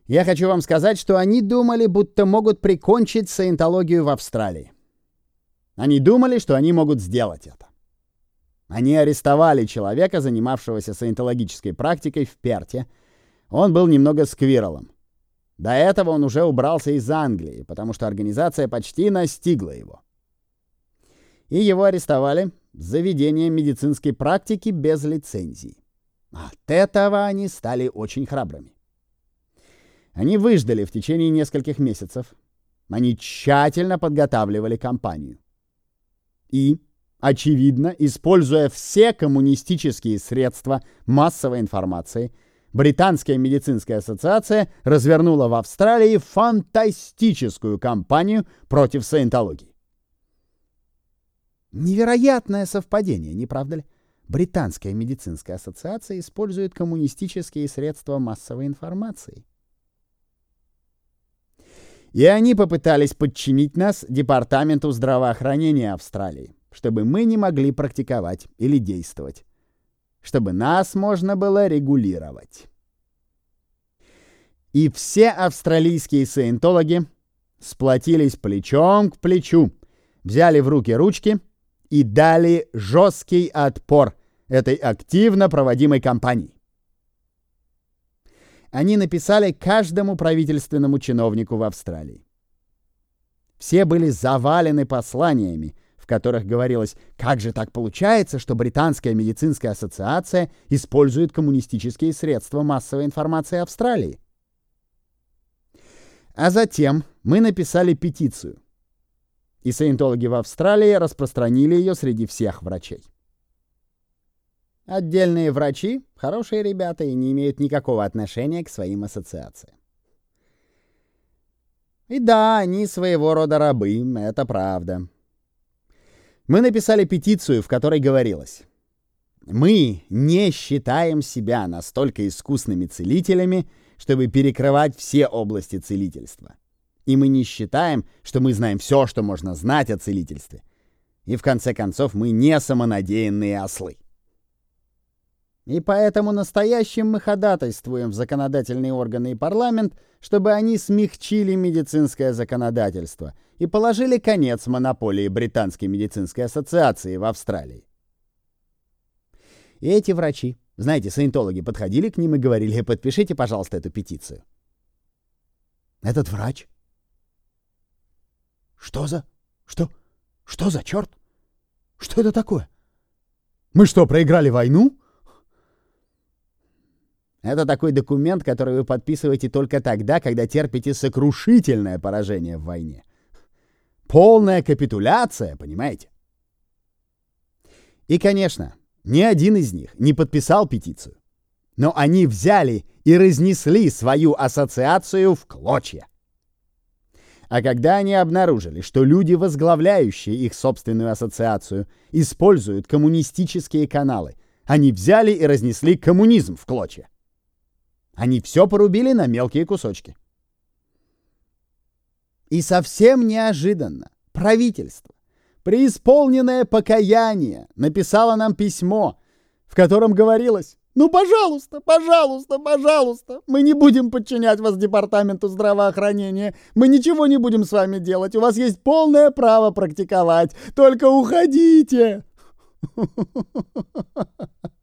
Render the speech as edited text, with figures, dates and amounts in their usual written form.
Я хочу вам сказать, что они думали, будто могут прикончить саентологию в Австралии. Они думали, что они могут сделать это. Они арестовали человека, занимавшегося саентологической практикой в Перте. Он был немного сквирлом. До этого он уже убрался из Англии, потому что организация почти настигла его. И его арестовали за ведение медицинской практики без лицензии. От этого они стали очень храбрыми. Они выждали в течение нескольких месяцев. Они тщательно подготавливали кампанию. И, очевидно, используя все коммунистические средства массовой информации, Британская медицинская ассоциация развернула в Австралии фантастическую кампанию против саентологии. Невероятное совпадение, не правда ли? Британская медицинская ассоциация использует коммунистические средства массовой информации. И они попытались подчинить нас Департаменту здравоохранения Австралии, чтобы мы не могли практиковать или действовать, чтобы нас можно было регулировать. И все австралийские саентологи сплотились плечом к плечу, взяли в руки ручки и дали жесткий отпор этой активно проводимой кампании. Они написали каждому правительственному чиновнику в Австралии. Все были завалены посланиями, в которых говорилось, как же так получается, что Британская медицинская ассоциация использует коммунистические средства массовой информации Австралии. А затем мы написали петицию, и саентологи в Австралии распространили ее среди всех врачей. Отдельные врачи — хорошие ребята и не имеют никакого отношения к своим ассоциациям. И да, они своего рода рабы, это правда. Мы написали петицию, в которой говорилось: мы не считаем себя настолько искусными целителями, чтобы перекрывать все области целительства. И мы не считаем, что мы знаем все, что можно знать о целительстве. И в конце концов, мы не самонадеянные ослы. И поэтому настоящим мы ходатайствуем в законодательные органы и парламент, чтобы они смягчили медицинское законодательство и положили конец монополии Британской медицинской ассоциации в Австралии. И эти врачи, знаете, саентологи, подходили к ним и говорили: подпишите, пожалуйста, эту петицию. Этот врач? Что за черт? Что это такое? Мы что, проиграли войну? Это такой документ, который вы подписываете только тогда, когда терпите сокрушительное поражение в войне. Полная капитуляция, понимаете? И, конечно, ни один из них не подписал петицию. Но они взяли и разнесли свою ассоциацию в клочья. А когда они обнаружили, что люди, возглавляющие их собственную ассоциацию, используют коммунистические каналы, они взяли и разнесли коммунизм в клочья. Они все порубили на мелкие кусочки. И совсем неожиданно правительство, преисполненное покаяния, написало нам письмо, в котором говорилось: ну, пожалуйста, пожалуйста, пожалуйста, мы не будем подчинять вас Департаменту здравоохранения, мы ничего не будем с вами делать, у вас есть полное право практиковать, только уходите.